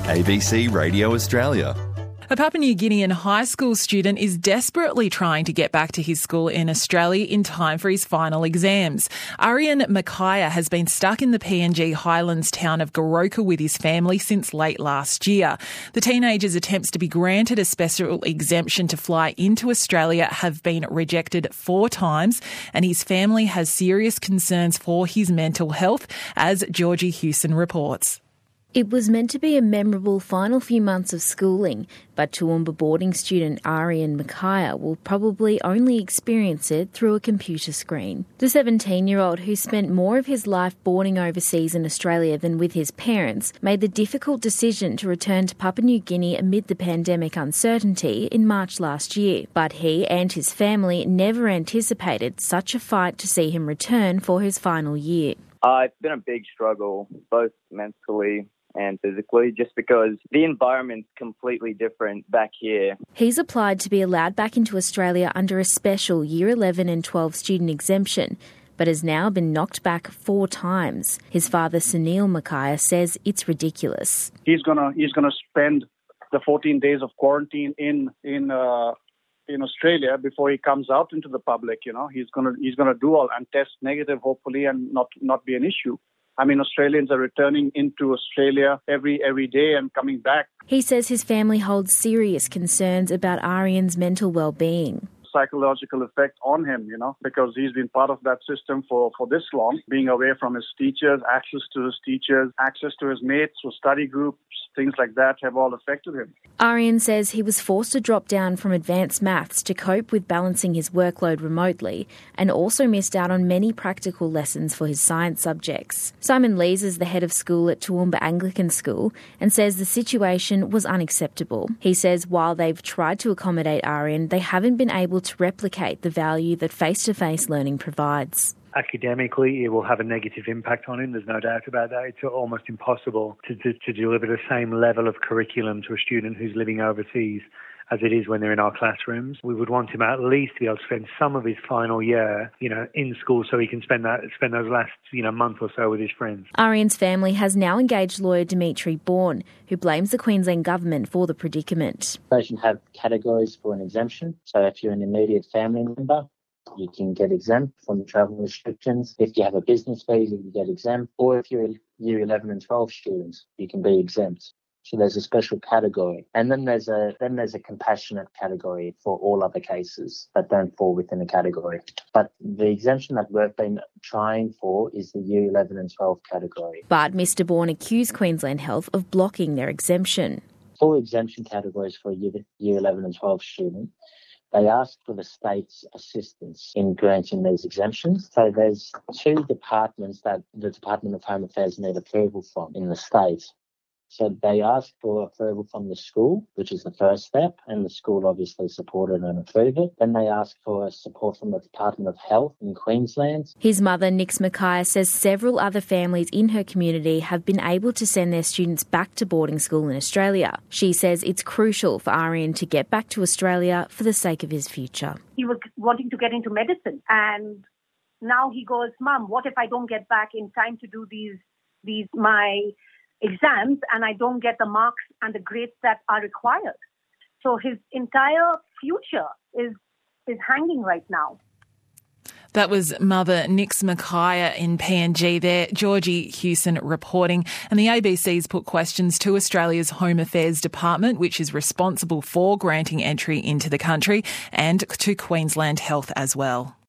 ABC Radio Australia. A Papua New Guinean high school student is desperately trying to get back to his school in Australia in time for his final exams. Aryan Makaya has been stuck in the PNG Highlands town of Goroka with his family since late last year. The teenager's attempts to be granted a special exemption to fly into Australia have been rejected 4 times, and his family has serious concerns for his mental health, as Georgie Hewson reports. It was meant to be a memorable final few months of schooling, but Toowoomba boarding student Aryan Makaya will probably only experience it through a computer screen. The 17-year-old, who spent more of his life boarding overseas in Australia than with his parents, made the difficult decision to return to Papua New Guinea amid the pandemic uncertainty in March last year. But he and his family never anticipated such a fight to see him return for his final year. It's been a big struggle, both mentally and physically, just because the environment's completely different back here. He's applied to be allowed back into Australia under a special Year 11 and 12 student exemption, but has now been knocked back 4 times. His father, Sunil Makaya, says it's ridiculous. He's gonna spend the 14 days of quarantine in Australia before he comes out into the public. He's gonna do all and test negative, hopefully, and not be an issue. I mean, Australians are returning into Australia every day and coming back. He says his family holds serious concerns about Aryan's mental well-being. Psychological effect on him, because he's been part of that system for this long, being away from his teachers, access to his teachers, access to his mates or study groups, things like that have all affected him. Aryan says he was forced to drop down from advanced maths to cope with balancing his workload remotely, and also missed out on many practical lessons for his science subjects. Simon Lees is the head of school at Toowoomba Anglican School and says the situation was unacceptable. He says while they've tried to accommodate Aryan, they haven't been able to replicate the value that face-to-face learning provides. Academically, it will have a negative impact on him. There's no doubt about that. It's almost impossible to deliver the same level of curriculum to a student who's living overseas as it is when they're in our classrooms. We would want him at least to be able to spend some of his final year, in school, so he can spend those last, month or so with his friends. Aryan's family has now engaged lawyer Dimitri Bourne, who blames the Queensland government for the predicament. They should have categories for an exemption. So if you're an immediate family member, you can get exempt from travel restrictions. If you have a business visa, you get exempt. Or if you're Year 11 and 12 students, you can be exempt. So there's a special category. And then there's a compassionate category for all other cases that don't fall within a category. But the exemption that we've been trying for is the Year 11 and 12 category. But Mr Bourne accused Queensland Health of blocking their exemption. 4 exemption categories for a Year 11 and 12 student. They asked for the state's assistance in granting these exemptions. So there's 2 departments that the Department of Home Affairs need approval from in the state. So they asked for approval from the school, which is the first step, and the school obviously supported and approved it. Then they asked for support from the Department of Health in Queensland. His mother, Nix Makaya, says several other families in her community have been able to send their students back to boarding school in Australia. She says it's crucial for Aryan to get back to Australia for the sake of his future. He was wanting to get into medicine, and now he goes, Mum, what if I don't get back in time to do my exams and I don't get the marks and the grades that are required? So his entire future is hanging right now. That was Mother Nix Makaya in PNG there. Georgie Hewson reporting. And the ABC's put questions to Australia's Home Affairs Department, which is responsible for granting entry into the country, and to Queensland Health as well.